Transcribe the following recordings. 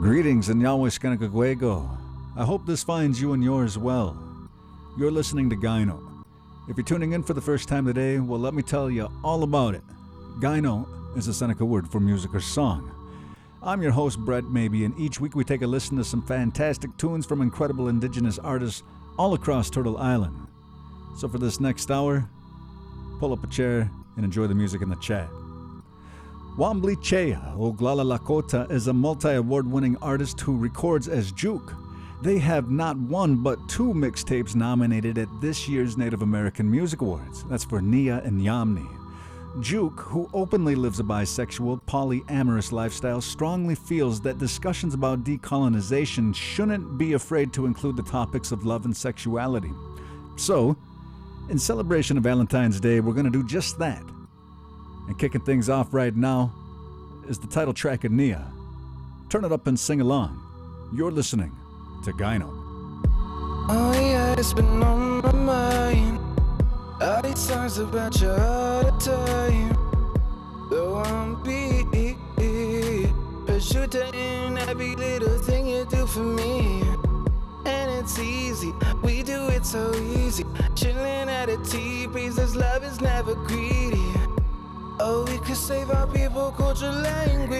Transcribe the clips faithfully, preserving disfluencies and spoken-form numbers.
Greetings and Yahweh Skanakagwego. I hope this finds you and yours well. You're listening to Gyno. If you're tuning in for the first time today, well, let me tell you all about it. Gyno is a Seneca word for music or song. I'm your host, Brett Maybe, and each week we take a listen to some fantastic tunes from incredible indigenous artists all across Turtle Island. So for this next hour, pull up a chair and enjoy the music in the chat. Wambly Chea Oglala Lakota is a multi-award-winning artist who records as Juke. They have not one but two mixtapes nominated at this year's Native American Music Awards. That's for Nia and Yamni. Juke, who openly lives a bisexual, polyamorous lifestyle, strongly feels that discussions about decolonization shouldn't be afraid to include the topics of love and sexuality. So, in celebration of Valentine's Day, we're going to do just that. And kicking things off right now is the title track of Nia. Turn it up and sing along. You're listening to Gyno. Oh yeah, it's been on my mind. All these songs about you all the time. Though I'm big, but you in every little thing you do for me. And it's easy, we do it so easy. Chilling at a tea breeze, this love is never greedy. Oh, we could save our people, culture, language.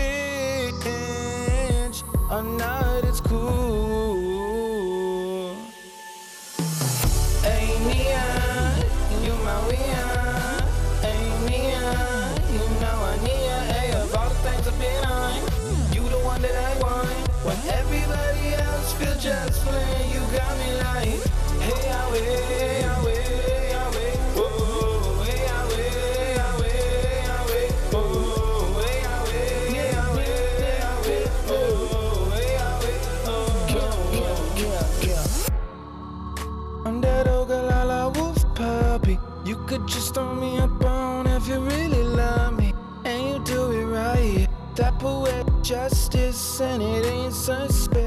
Or not, it's cool. Hey, Nia, you my Nia. Hey, Nia, you know I Nia. Hey, of all the things I've been on, you the one that I want. When everybody else feel just fine, you got me like, hey, I wait, hey, I wait. You could just throw me a bone if you really love me, and you do it right. That poetic justice and it ain't suspect.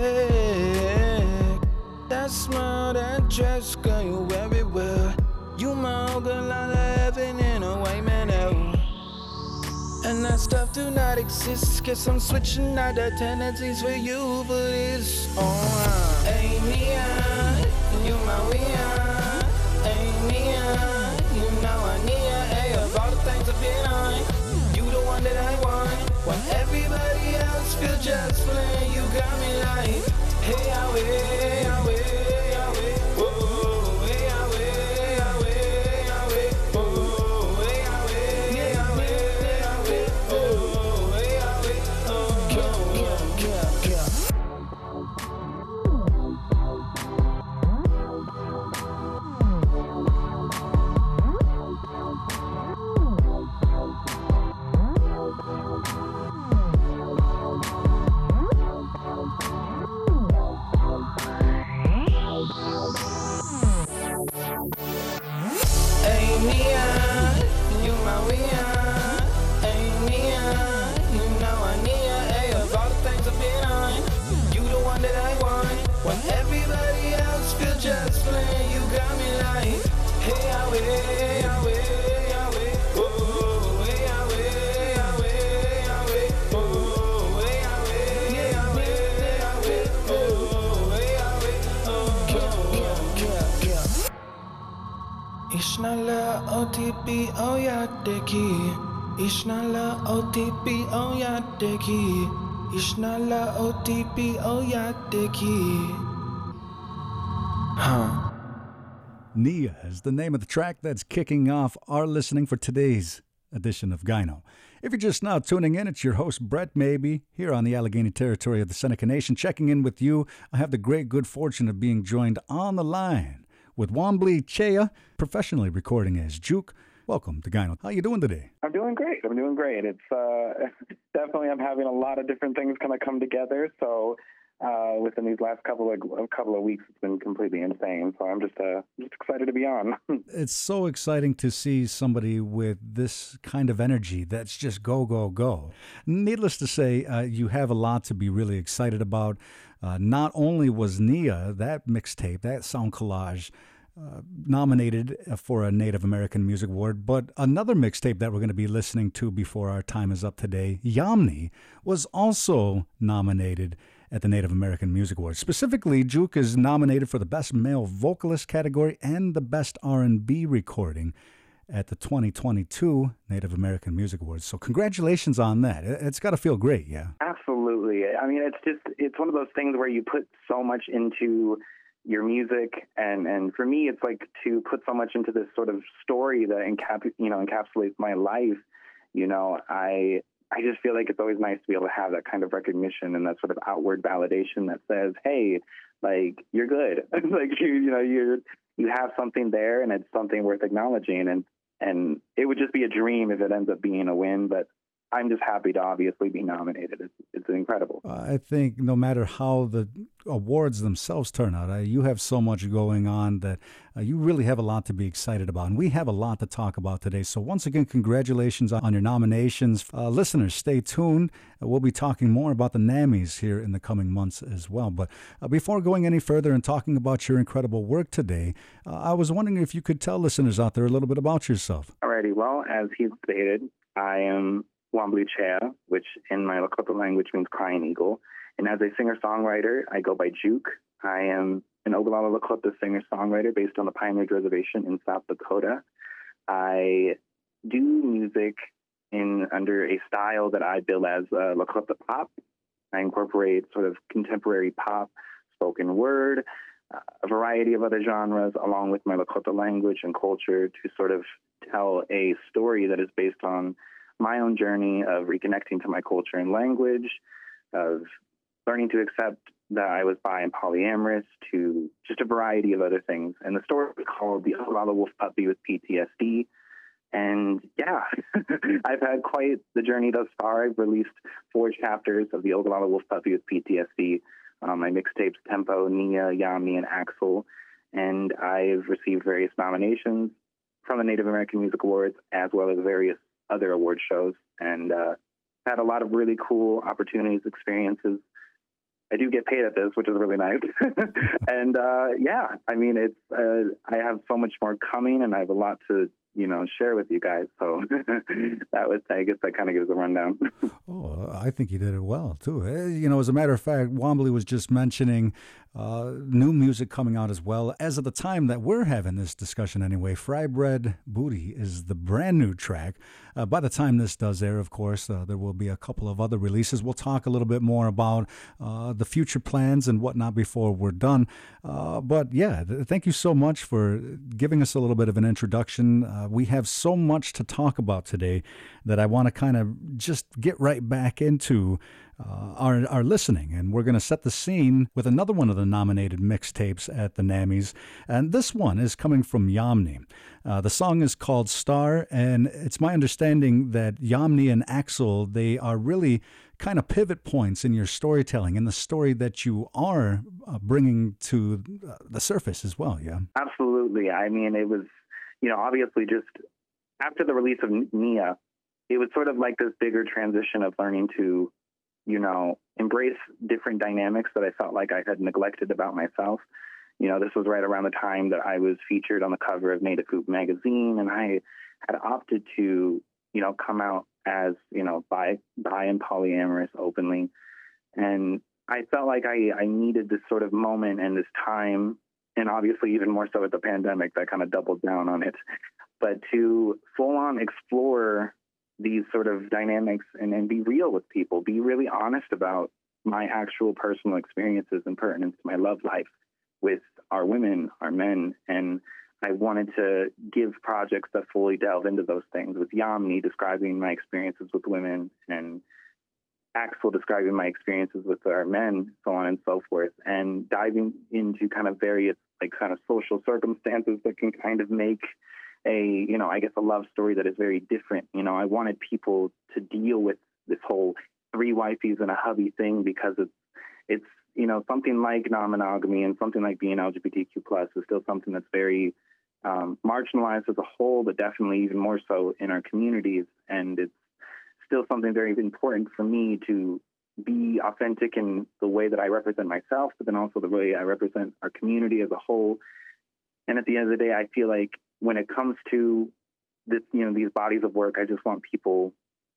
That smile, that dress, girl, you wear it well. You my Ogallala heaven in a white man out. And that stuff do not exist. Guess I'm switching out the tendencies for you, but it's on. Hey, Nia, you my Nia. Hey, Nia. You know I need ya, hey, of all the things I've been on, you the one that I want. When everybody else feel just fine, you got me like, hey, I wait, I wait, I wait, oh, hey, I wait, I wait, I wait, oh, hey, I wait, yeah, I wait, I wait, oh, hey, I wait, oh, yeah, yeah, yeah. Ishnala O T P O Yadeki. Ishnala O T P O Yadeki. Ishnala O T P O Yadeki. Huh. Nia is the name of the track that's kicking off our listening for today's edition of Gyno. If you're just now tuning in, it's your host, Brett Maybe, here on the Allegheny territory of the Seneca Nation, checking in with you. I have the great good fortune of being joined on the line with Wambly Chea, professionally recording as Juke. Welcome to Gyno. How you doing today? I'm doing great. I'm doing great. It's uh, definitely, I'm having a lot of different things kind of come together. So uh, within these last couple of a couple of weeks, it's been completely insane. So I'm just uh, just excited to be on. It's so exciting to see somebody with this kind of energy that's just go, go, go. Needless to say, uh, you have a lot to be really excited about. Uh, not only was Nia, that mixtape, that sound collage, uh, nominated for a Native American Music Award, but another mixtape that we're going to be listening to before our time is up today, Yamni, was also nominated at the Native American Music Awards. Specifically, Juke is nominated for the Best Male Vocalist category and the Best R and B Recording at the twenty twenty-two Native American Music Awards. So congratulations on that. It's got to feel great, yeah? Absolutely. I mean, it's just, it's one of those things where you put so much into your music, and, and for me, it's like to put so much into this sort of story that encap, you know, encapsulates my life. You know, I I just feel like it's always nice to be able to have that kind of recognition and that sort of outward validation that says, hey, like, you're good. like, you, you know, you're, you have something there, and it's something worth acknowledging. And, and it would just be a dream if it ends up being a win, but I'm just happy to obviously be nominated. It's, it's incredible. I think no matter how the awards themselves turn out, uh, you have so much going on that uh, you really have a lot to be excited about. And we have a lot to talk about today. So once again, congratulations on your nominations. Uh, listeners, stay tuned. Uh, we'll be talking more about the NAMMYs here in the coming months as well. But uh, before going any further and talking about your incredible work today, uh, I was wondering if you could tell listeners out there a little bit about yourself. Alrighty. Well, as he stated, I am Wambly Chea, which in my Lakota language means crying eagle. And as a singer-songwriter, I go by Juke. I am an Oglala Lakota singer-songwriter based on the Pine Ridge Reservation in South Dakota. I do music in under a style that I bill as uh, Lakota pop. I incorporate sort of contemporary pop, spoken word, uh, a variety of other genres, along with my Lakota language and culture to sort of tell a story that is based on my own journey of reconnecting to my culture and language, of learning to accept that I was bi and polyamorous, to just a variety of other things. And the story is called The Oglala Wolf Puppy with P T S D. And yeah, I've had quite the journey thus far. I've released four chapters of The Oglala Wolf Puppy with P T S D, um, my mixtapes Tempo, Nia, Yami, and Axel. And I've received various nominations from the Native American Music Awards, as well as various other award shows, and uh, had a lot of really cool opportunities, experiences. I do get paid at this, which is really nice. and uh, yeah, I mean, it's uh, I have so much more coming, and I have a lot to, you know, share with you guys. So that was, I guess that kind of gives a rundown. Oh, I think you did it well, too. You know, as a matter of fact, Wambly was just mentioning uh, new music coming out as well. As of the time that we're having this discussion anyway, Fry Bread Booty is the brand new track. Uh, by the time this does air, of course, uh, there will be a couple of other releases. We'll talk a little bit more about uh, the future plans and whatnot before we're done. Uh, but yeah, th- thank you so much for giving us a little bit of an introduction. Uh, we have so much to talk about today that I want to kind of just get right back into uh, our, our listening. And we're going to set the scene with another one of the nominated mixtapes at the NAMMYs. And this one is coming from Yamni. Uh, the song is called Star, and it's my understanding that Yamni and Axel, they are really kind of pivot points in your storytelling and the story that you are uh, bringing to uh, the surface as well, yeah? Absolutely. I mean, it was, you know, obviously just after the release of Nia, it was sort of like this bigger transition of learning to, you know, embrace different dynamics that I felt like I had neglected about myself. You know, this was right around the time that I was featured on the cover of Native Hoop magazine, and I had opted to, you know, come out as, you know, bi, bi and polyamorous openly. And I felt like I, I needed this sort of moment and this time, and obviously even more so with the pandemic that kind of doubled down on it, but to full on explore these sort of dynamics and, and be real with people, be really honest about my actual personal experiences and pertinence to my love life with our women, our men. And I wanted to give projects that fully delve into those things, with Yamni describing my experiences with women and Axel describing my experiences with our men, so on and so forth, and diving into kind of various like kind of social circumstances that can kind of make a, you know, I guess a love story that is very different. You know, I wanted people to deal with this whole three wifeys and a hubby thing because it's, it's, you know, something like non-monogamy and something like being L G B T Q plus is still something that's very um, marginalized as a whole, but definitely even more so in our communities. And it's still something very important for me to be authentic in the way that I represent myself, but then also the way I represent our community as a whole. And at the end of the day, I feel like when it comes to this, you know, these bodies of work, I just want people,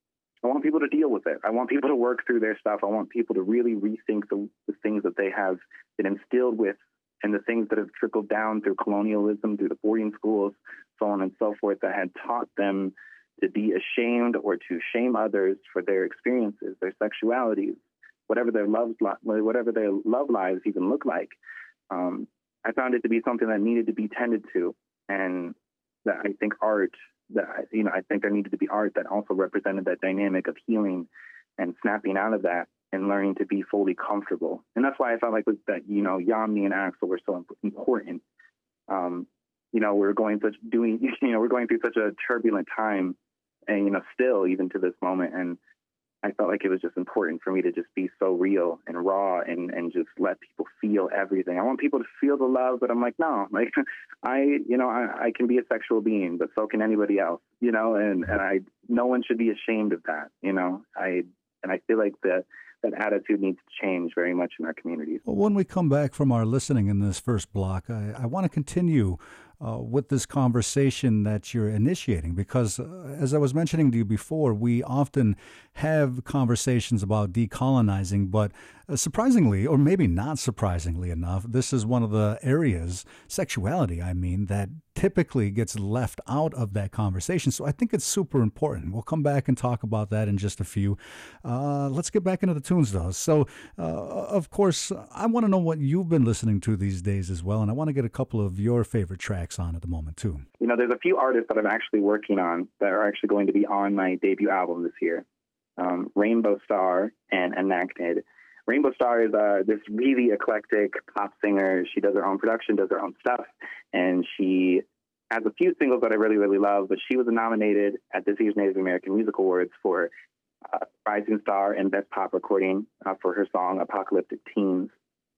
I want people to deal with it. I want people to work through their stuff. I want people to really rethink the, the things that they have been instilled with and the things that have trickled down through colonialism, through the boarding schools, so on and so forth, that had taught them to be ashamed or to shame others for their experiences, their sexualities, whatever their love, whatever their love lives even look like. Um, I found it to be something that needed to be tended to, and that I think art, that you know, I think there needed to be art that also represented that dynamic of healing and snapping out of that and learning to be fully comfortable. And that's why I felt like with that, you know, Yamni and Axel were so important. Um, you know, we're going such doing, you know, we're going through such a turbulent time, and you know, still even to this moment, and I felt like it was just important for me to just be so real and raw and, and just let people feel everything. I want people to feel the love, but I'm like, no, like I, you know, I, I can be a sexual being, but so can anybody else, you know, and, and I, no one should be ashamed of that, you know, I, and I feel like that, that attitude needs to change very much in our communities. Well, when we come back from our listening in this first block, I, I want to continue Uh, with this conversation that you're initiating, because uh, as I was mentioning to you before, we often have conversations about decolonizing, but uh, surprisingly, or maybe not surprisingly enough, this is one of the areas, sexuality, I mean, that typically gets left out of that conversation. So I think it's super important. We'll come back and talk about that in just a few. Uh, let's get back into the tunes, though. So, uh, of course, I want to know what you've been listening to these days as well, and I want to get a couple of your favorite tracks on at the moment, too. You know, there's a few artists that I'm actually working on that are actually going to be on my debut album this year. Um, Rainbow Star and Enacted. Rainbow Star is uh, this really eclectic pop singer. She does her own production, does her own stuff, and she has a few singles that I really, really love, but she was nominated at this year's Native American Music Awards for uh, Rising Star and Best Pop Recording uh, for her song Apocalyptic Teens.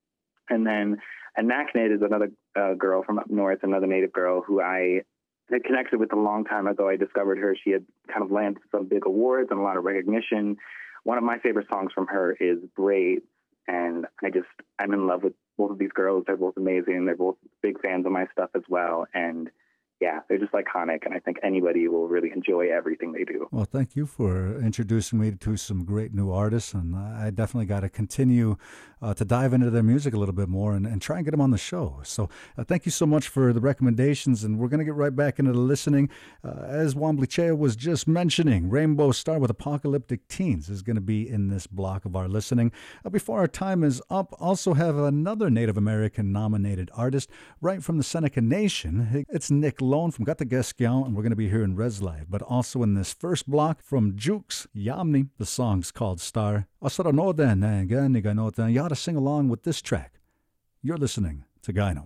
And then Enacted is another uh, girl from up north, another Native girl who I had connected with a long time ago. I discovered her. She had kind of landed some big awards and a lot of recognition. One of my favorite songs from her is Braids, and I just, I'm in love with both of these girls. They're both amazing. They're both big fans of my stuff as well, and yeah, they're just iconic, and I think anybody will really enjoy everything they do. Well, thank you for introducing me to some great new artists, and I definitely got to continue uh, to dive into their music a little bit more and, and try and get them on the show. So uh, thank you so much for the recommendations, and we're going to get right back into the listening. Uh, as Wamblichea was just mentioning, Rainbow Star with Apocalyptic Teens is going to be in this block of our listening. Uh, before our time is up, also have another Native American nominated artist right from the Seneca Nation. It's Nick Lone from Gatagesquion, and we're going to be hearing Res Live. But also in this first block from Jukes, Yamni, the song's called Star. You ought to sing along with this track. You're listening to Gyno.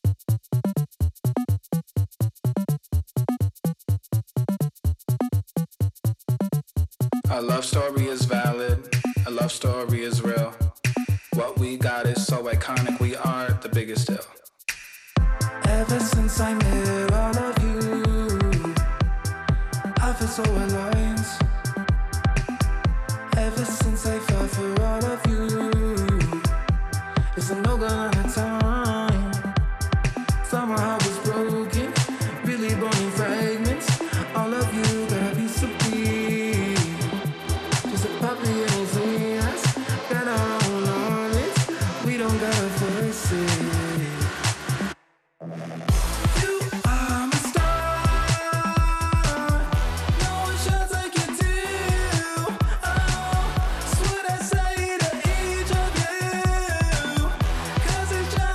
Our love story is valid, a love story is real. What we got is so iconic, we are the biggest deal. Ever since I met all of you, I feel so aligned. Ever since I fell for all of you, it's a no gonna time. Somehow I was broken, really burning fragments. All of you got a piece of me, just a puppy in his hands. Got our own on it, we don't gotta force it. Cause it's just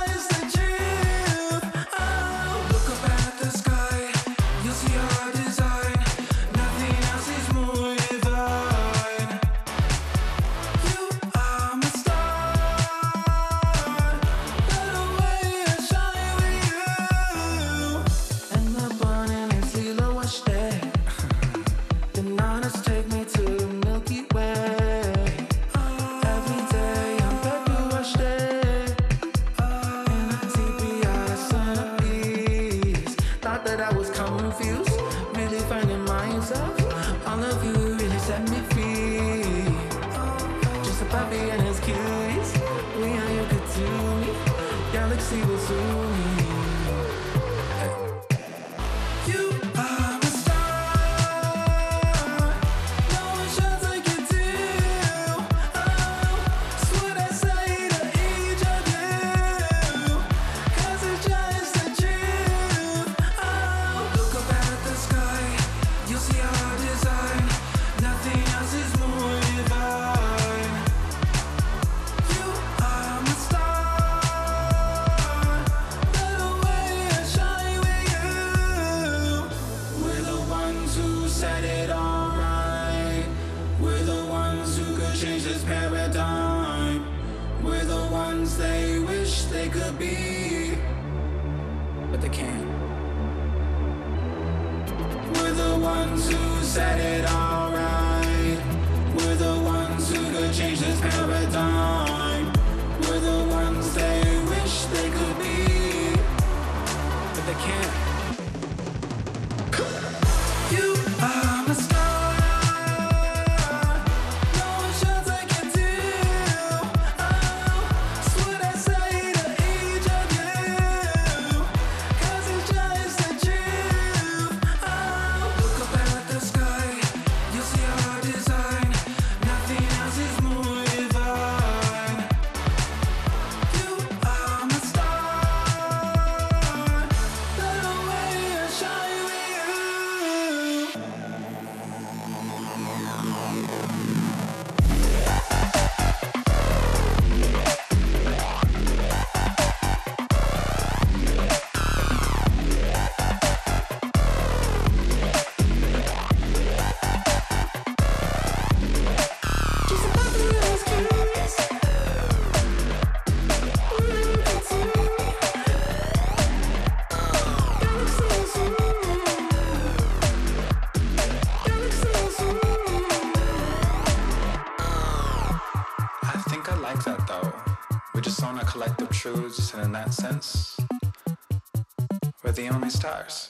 ones who said it all right. We're the ones who could change this paradigm. We're the ones they wish they could be, but they can't. You are my star. No one shines like you do. Oh, it's what I say to each of you, 'cause it's just the truth. Oh, look up at the sky, you'll see our design. Nothing else is more divine. You are my star. Let the way shine with you. Just a couple of those curious. I think I like that though. We're just on a collective truths, and in that sense, we're the only stars.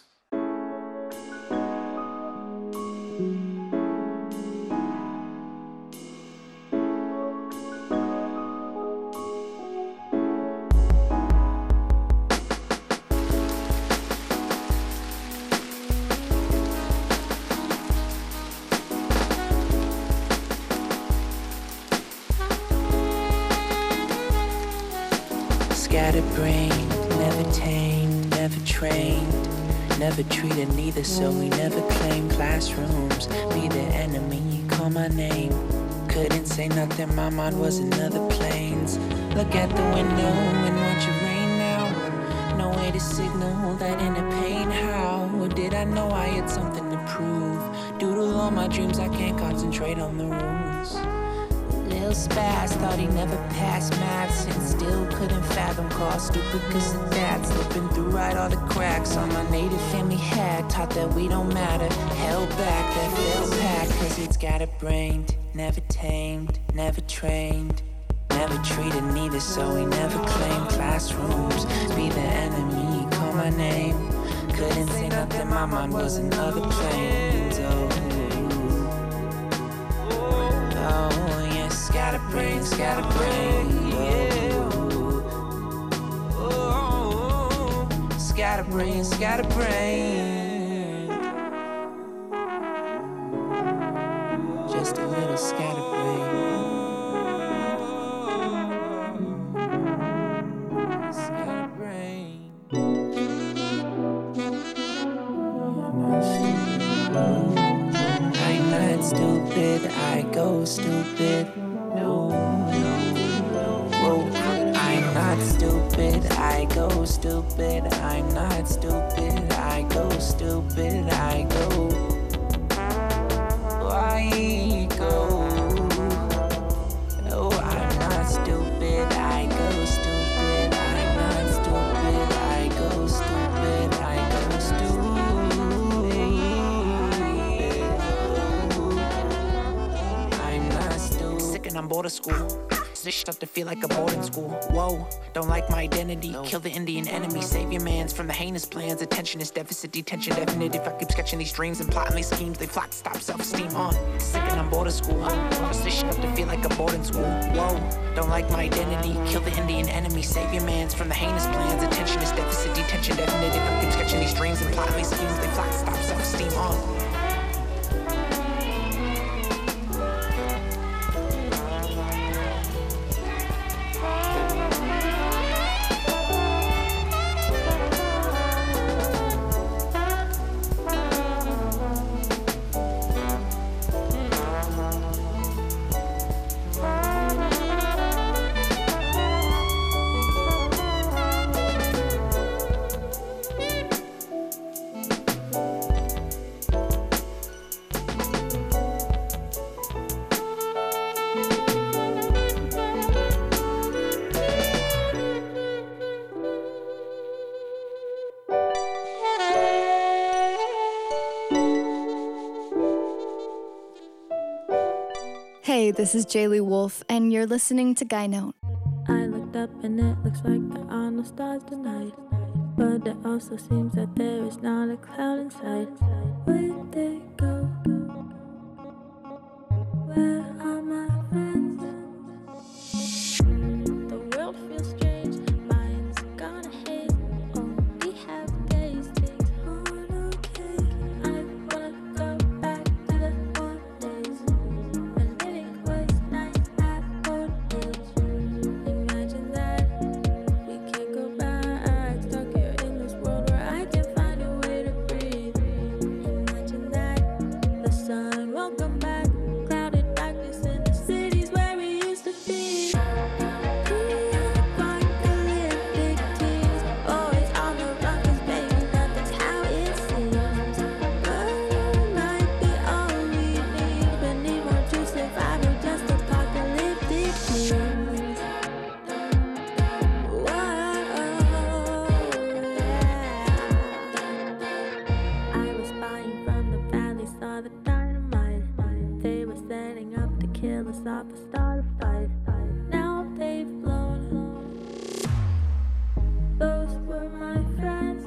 Scatterbrained, never tamed, never trained, never treated neither, so we never claimed classrooms. Be the enemy, call my name. Couldn't say nothing, my mind was in other planes. Look at the window and watch it rain now. No way to signal that inner pain. How did I know I had something to prove? Doodle all my dreams, I can't concentrate on the rules. Lil Spaz thought he never passed maths and still couldn't fathom call stupid cause of that. Slipping through right all the cracks on my native family had. Taught that we don't matter, held back that fell pack. Cause it's scatterbrained, never tamed, never trained, never treated neither, so we never claimed classrooms. Be the enemy, call my name. Couldn't say nothing, my mind was in other planes. Oh, oh yeah, scatterbrained, scatterbrained. Oh, oh, oh, scatterbrained, scatterbrained. Just a little scatterbrained. Scatterbrained. I'm not stupid, I go stupid. No, no, no. I'm not stupid, I go stupid. I'm not stupid, I go stupid. I go. I go. Oh, I'm not stupid, I go stupid. I'm not stupid, I go stupid. I go stupid. I'm not stupid. Sick and I'm bored of school. This stuff to feel like a boarding school. Whoa, don't like my identity. Kill the Indian enemy, save your mans from the heinous plans. Attention is deficit, detention definite. If I keep sketching these dreams and plotting these schemes, they flock, stop self-esteem on. Sick and I'm bored of school. This stuff to feel like a boarding school. Whoa, don't like my identity. Kill the Indian enemy, save your mans from the heinous plans. Attention is deficit, detention definite. If I keep sketching these dreams and plotting these schemes, they flock, stop self-esteem on. this is Jaylee Wolf, and you're listening to Guy Note. I looked up and it looks like there are no stars tonight, but it also seems that there is not a cloud in sight. Where'd they go? Where are my friends? The world feels strange, mine's gonna hate. Only have days, things aren't okay. I wanna go back to the old days when living was nice at old age. Imagine that we can't go back, stuck here in this world where I can't find a way to breathe. Imagine that the sun won't come back. Clouded darkness in the cities where we used to be. Apocalyptic tears, always on the run, 'cause baby, nothing's how it seems. But it might be all we need, but need more to survive, or just apocalyptic tears. Whoa, yeah. I was spying from the valley, saw the dynamite. They were setting up to kill us off and start a fight. Now they've blown. Those were my friends.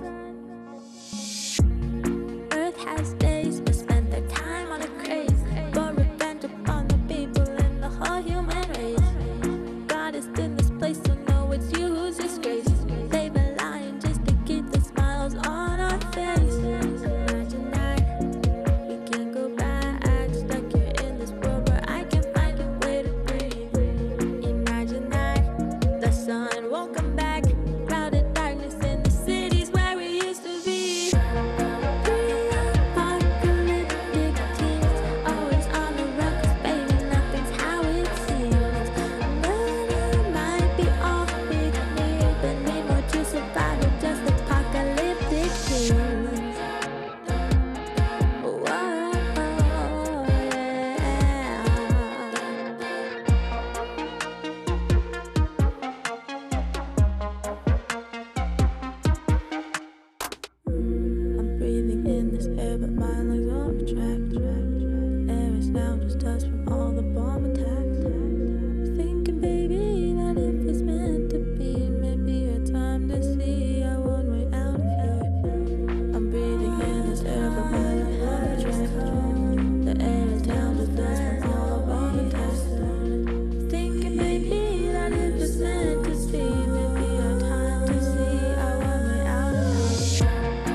Earth has days, but spent their time on a craze for revenge upon the people and the whole human race. God is in this place, so know it's you who's disgrace. They've been lying just to keep the smiles on our face. Imagine that we can't go back, stuck here in this world where I can't find a way to breathe. Imagine that the sun won't come back, clouded darkness in the cities where we used to be. Pre-apocalyptic tears, always on the run, 'cause baby, nothing's how it seems. But it might be all we need, but need more to survive, or just apocalyptic tears. Whoa, I'm breathing in this air, but my lungs are trapped. Air is now just dust from all the bomb attacks. Thinking, baby, that if it's meant to be, maybe a time to see a one way out of here. I'm breathing in this air, but my lungs are trapped. The air is now just dust from all the bomb attacks. Thinking, baby, that if it's meant to be, maybe a time to see a one way out of here.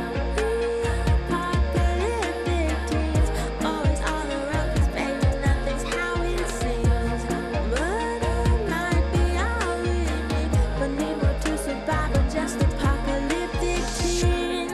Apocalyptic tears, always on the run, 'cause baby, nothing's how it seems. But it might be all we need, but need more to survive, or just apocalyptic tears.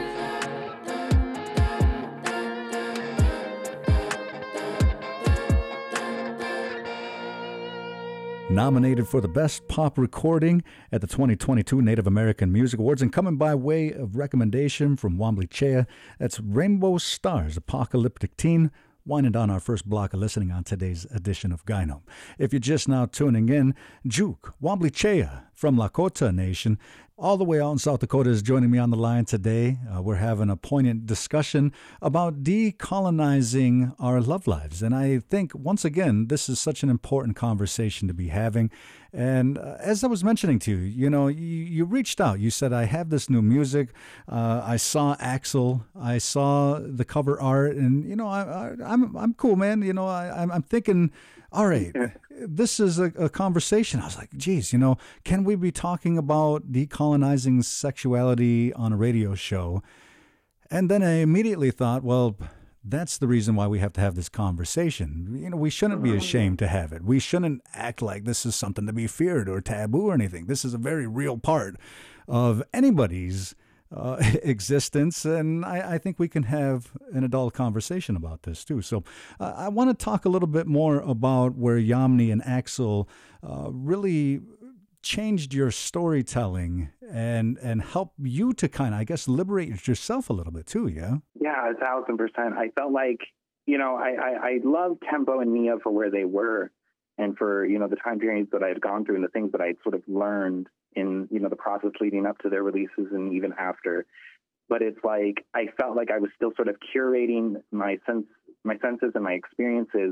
Nominated for the Best Pop Recording at the twenty twenty-two Native American Music Awards, and coming by way of recommendation from Wombly Chea, that's Rainbow Stars, Apocalyptic Teen, winding down our first block of listening on today's edition of Gyno. If you're just now tuning in, Juke, Wombly Chea from Lakota Nation, all the way out in South Dakota, is joining me on the line today. Uh, we're having a poignant discussion about decolonizing our love lives. And I think, once again, this is such an important conversation to be having. And uh, as I was mentioning to you, you know, you, you reached out. You said, I have this new music. Uh, I saw Axel. I saw the cover art. And, you know, I, I, I'm I'm cool, man. You know, I, I'm, I'm thinking, all right, this is a, a conversation. I was like, geez, you know, can we be talking about decolonizing sexuality on a radio show? And then I immediately thought, well, that's the reason why we have to have this conversation. You know, we shouldn't be ashamed to have it. We shouldn't act like this is something to be feared or taboo or anything. This is a very real part of anybody's uh, existence, and I, I think we can have an adult conversation about this too. So uh, I want to talk a little bit more about where Yamni and Axel uh, really changed your storytelling and and help you to kind of, I guess, liberate yourself a little bit too, yeah? Yeah, a thousand percent. I felt like, you know, I, I, I love Tempo and Nia for where they were and for, you know, the time periods that I had gone through and the things that I had sort of learned in, you know, the process leading up to their releases and even after. But it's like, I felt like I was still sort of curating my sense, my senses and my experiences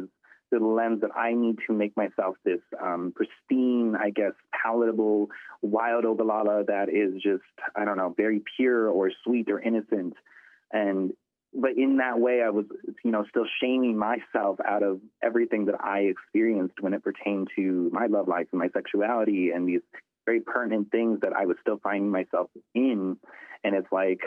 the lens that I need to make myself this um, pristine, I guess, palatable, wild Ogallala that is just, I don't know, very pure or sweet or innocent. And but in that way, I was, you know, still shaming myself out of everything that I experienced when it pertained to my love life and my sexuality and these very pertinent things that I was still finding myself in. And it's like,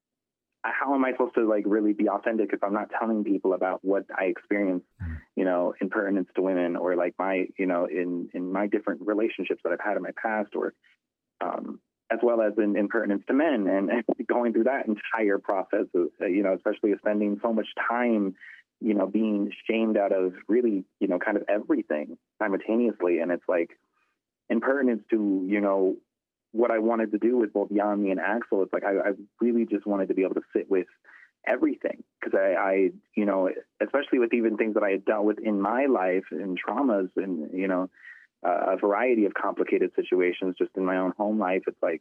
how am I supposed to like really be authentic if I'm not telling people about what I experienced, you know, in pertinence to women, or like my, you know, in, in my different relationships that I've had in my past, or um, as well as in, in pertinence to men, and, and going through that entire process, of, uh, you know, especially spending so much time, you know, being shamed out of really, you know, kind of everything simultaneously. And it's like, in pertinence to, you know, what I wanted to do with both Yanni and Axel, it's like I, I really just wanted to be able to sit with everything, because I, I, you know, especially with even things that I had dealt with in my life and traumas and, you know, uh, a variety of complicated situations just in my own home life. It's like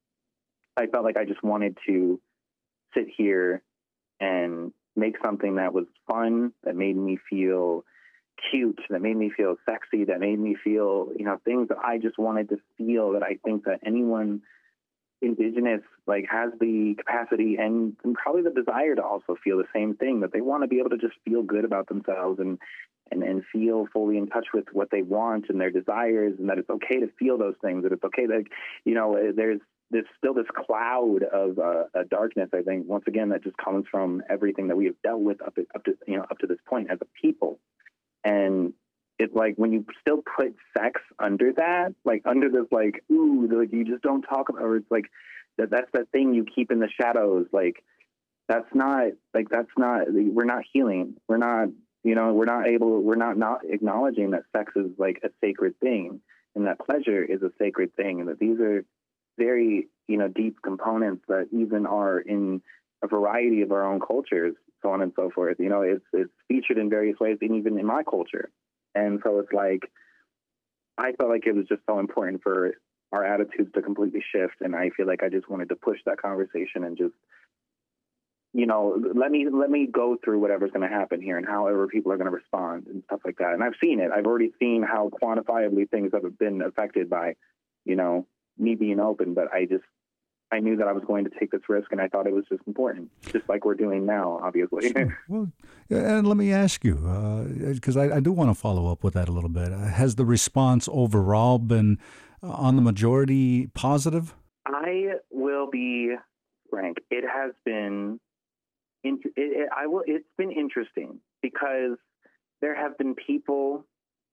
I felt like I just wanted to sit here and make something that was fun, that made me feel cute, that made me feel sexy, that made me feel, you know, things that I just wanted to feel, that I think that anyone Indigenous like has the capacity and, and probably the desire to also feel the same thing, that they want to be able to just feel good about themselves and and and feel fully in touch with what they want and their desires, and that it's okay to feel those things, that it's okay that, you know, there's there's still this cloud of uh, a darkness, I think, once again, that just comes from everything that we have dealt with up to, up to you know up to this point as a people. And it's like when you still put sex under that, like under this, like, ooh, like you just don't talk about, or it's like that that's that thing you keep in the shadows. Like that's not like that's not we're not healing. We're not, you know, we're not able. We're not not acknowledging that sex is like a sacred thing, and that pleasure is a sacred thing, and that these are very, you know, deep components that even are in a variety of our own cultures, so on and so forth. You know, it's it's featured in various ways, and even in my culture. And so it's like, I felt like it was just so important for our attitudes to completely shift. And I feel like I just wanted to push that conversation and just, you know, let me, let me go through whatever's going to happen here and however people are going to respond and stuff like that. And I've seen it. I've already seen how quantifiably things have been affected by, you know, me being open, but I just, I knew that I was going to take this risk, and I thought it was just important, just like we're doing now, obviously. Sure. Well, and let me ask you, because uh, I, I do want to follow up with that a little bit. Uh, has the response overall been, uh, on the majority, positive? I will be frank. It has been, it, it, I will. It's been interesting because there have been people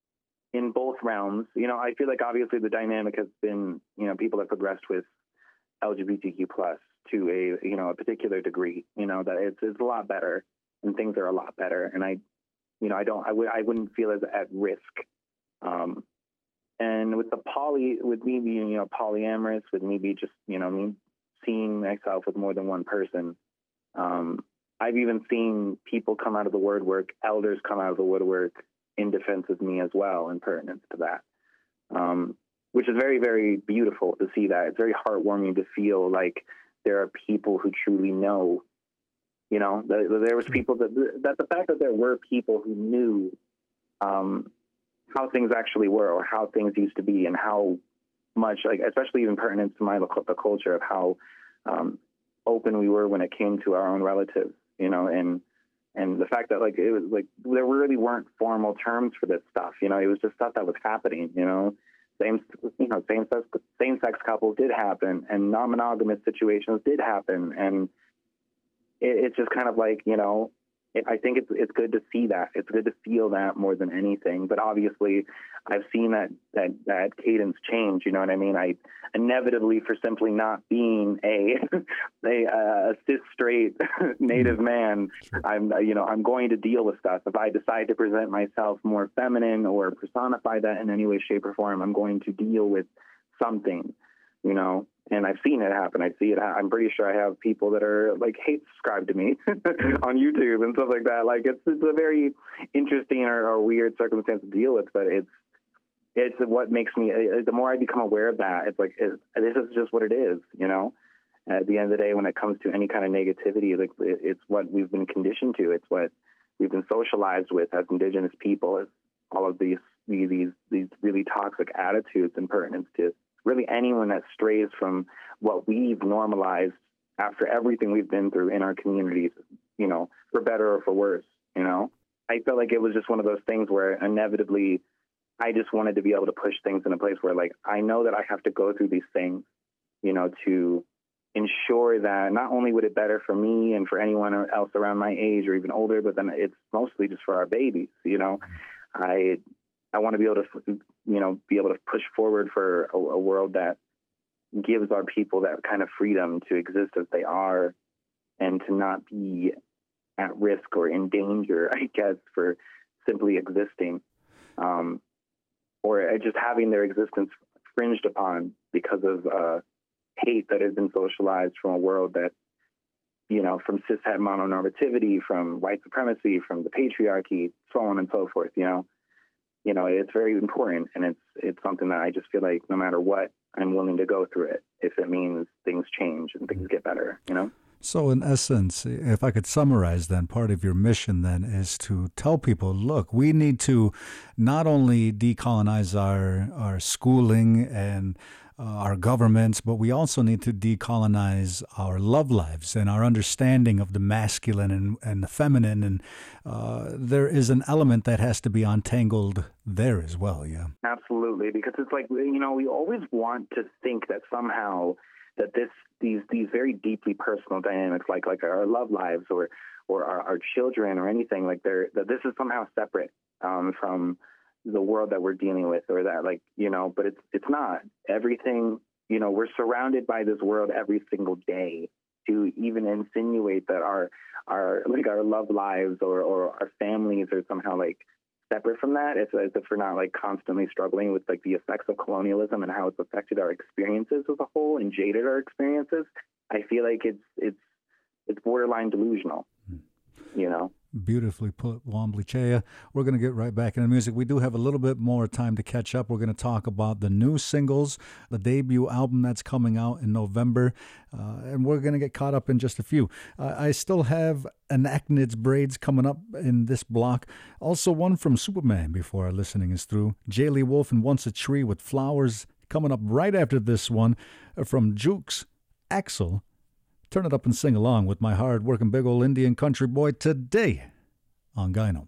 in both realms. You know, I feel like obviously the dynamic has been, you know, people have progressed with L G B T Q plus to a, you know, a particular degree, you know, that it's, it's a lot better and things are a lot better. And I, you know, I don't, I would, I wouldn't feel as at risk. Um, and with the poly, with me being, you know, polyamorous, with me be just, you know, me seeing myself with more than one person. Um, I've even seen people come out of the woodwork, elders come out of the woodwork in defense of me as well, in pertinence to that. Um, which is very, very beautiful to see that. It's very heartwarming to feel like there are people who truly know, you know, that there was people that, that the fact that there were people who knew um, how things actually were, or how things used to be, and how much, like, especially even pertinent to my the culture of how um, open we were when it came to our own relatives, you know, and and the fact that, like, it was like there really weren't formal terms for this stuff, you know, it was just stuff that was happening, you know. Same, you know, same sex, same sex couples did happen, and non-monogamous situations did happen, and it, it's just kind of like, you know, it, I think it's it's good to see that. It's good to feel that more than anything. But obviously, I've seen that that that cadence change. You know what I mean? I inevitably, for simply not being a a, a cis straight Native man, I'm you know I'm going to deal with stuff. If I decide to present myself more feminine or personify that in any way, shape, or form, I'm going to deal with something. You know, and I've seen it happen. I see it. Ha- I'm pretty sure I have people that are like hate subscribed to me on YouTube and stuff like that. Like it's, it's a very interesting or, or weird circumstance to deal with, but it's it's what makes me. Uh, the more I become aware of that, it's like it, this is just what it is. You know, at the end of the day, when it comes to any kind of negativity, like it, it's what we've been conditioned to. It's what we've been socialized with as Indigenous people, is all of these these these really toxic attitudes and pertinence to really anyone that strays from what we've normalized after everything we've been through in our communities, you know, for better or for worse, you know. I felt like it was just one of those things where inevitably I just wanted to be able to push things in a place where, like, I know that I have to go through these things, you know, to ensure that not only would it better for me and for anyone else around my age or even older, but then it's mostly just for our babies, you know. I I want to be able to, you know, be able to push forward for a, a world that gives our people that kind of freedom to exist as they are and to not be at risk or in danger, I guess, for simply existing, um, or just having their existence fringed upon because of uh, hate that has been socialized from a world that, you know, from cishet mononormativity, from white supremacy, from the patriarchy, so on and so forth, you know. You know, it's very important, and it's it's something that I just feel like no matter what, I'm willing to go through it if it means things change and things get better, you know? So in essence, if I could summarize then, part of your mission then is to tell people, look, we need to not only decolonize our, our schooling and uh, our governments, but we also need to decolonize our love lives and our understanding of the masculine and, and the feminine. And uh, there is an element that has to be untangled there as well, yeah. Absolutely, because it's like, you know, we always want to think that somehow that this these these very deeply personal dynamics, like like our love lives or or our, our children or anything, like they're that this is somehow separate um, from the world that we're dealing with, or that, like, you know, but it's it's not. Everything, you know, we're surrounded by this world every single day. To even insinuate that our our like our love lives or or our families are somehow like separate from that, it's as if we're not like constantly struggling with like the effects of colonialism and how it's affected our experiences as a whole and jaded our experiences. I feel like it's it's it's borderline delusional, you know. Beautifully put, Wombly Chaya. We're going to get right back into music. We do have a little bit more time to catch up. We're going to talk about the new singles, the debut album that's coming out in November, uh, and we're going to get caught up in just a few. Uh, I still have Anachnid's Braids coming up in this block. Also one from Superman before our listening is through. Jaylee Wolf and Once a Tree with Flowers coming up right after this one from Jukes, Axel. Turn it up and sing along with my hard-working big old Indian country boy today on Gyno.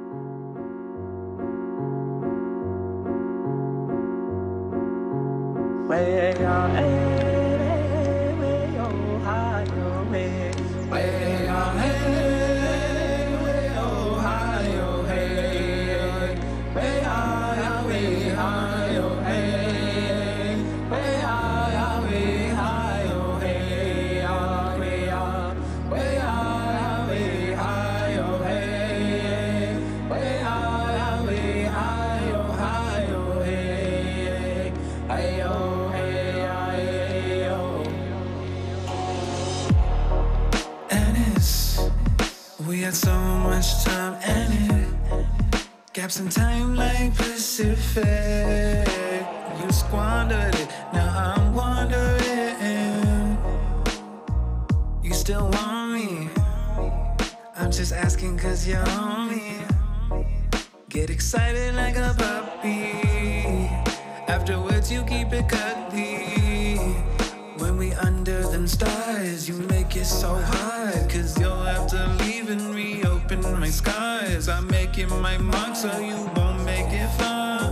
We had so much time and it gaps in time like Pacific. You squandered it, now I'm wondering. You still want me? I'm just asking cause you're on me. Get excited like a puppy. Afterwards you keep it cutty. When we under them stars, you make it so hard. Cause you'll have to leave and reopen my scars. I make it my mark so you won't make it fun.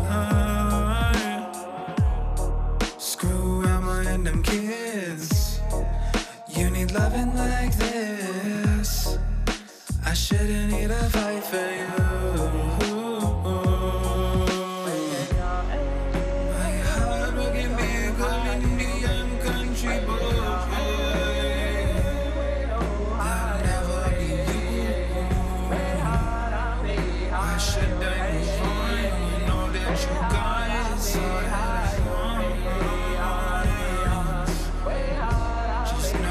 Screw Emma and them kids. You need loving like this. I shouldn't need a fight for you.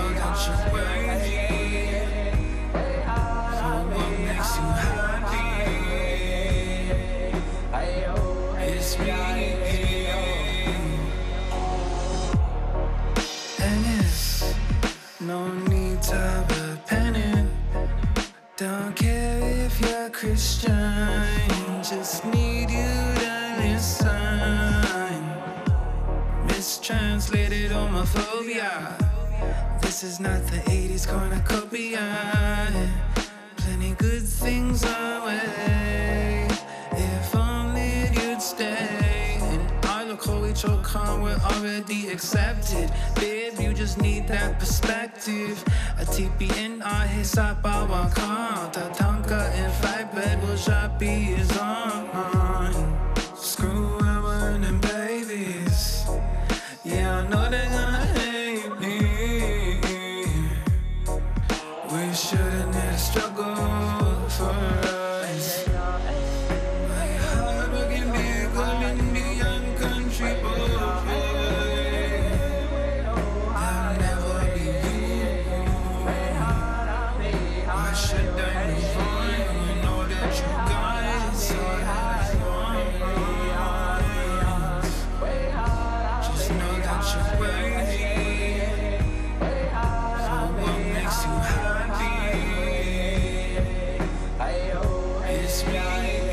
Makes you happy. just translated homophobia. This is not the eighties cornucopia. Plenty good things our way. If only you'd stay. And I look holy choke on, we're already accepted. Babe, you just need that perspective. A T P in our hisa bawakan. Tatanka in five bed will shapi is on. Screw women and babies. Yeah, I know they're gonna hate me. We shouldn't have struggled for us. My heart will give me a Colombian country boy. I'll never be you. Why should I move on? I know that you got it, so have fun. Just know that you're worthy for what makes you happy. It's me.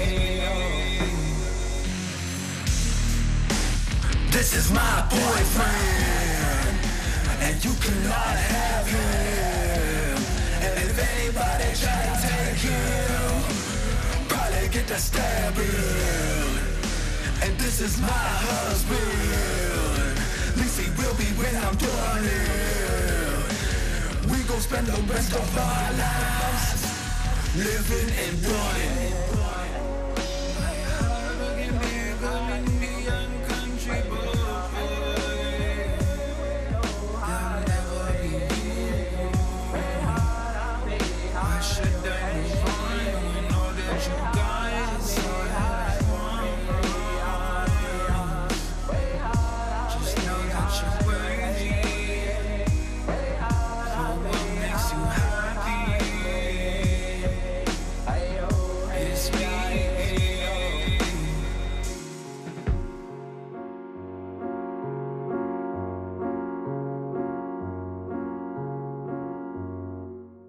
This is my boyfriend, and you cannot have him. And if anybody try to take him, probably get the stabbing. And this is my husband. At least he will be when I'm done here. We gon' spend the rest of our lives living and running.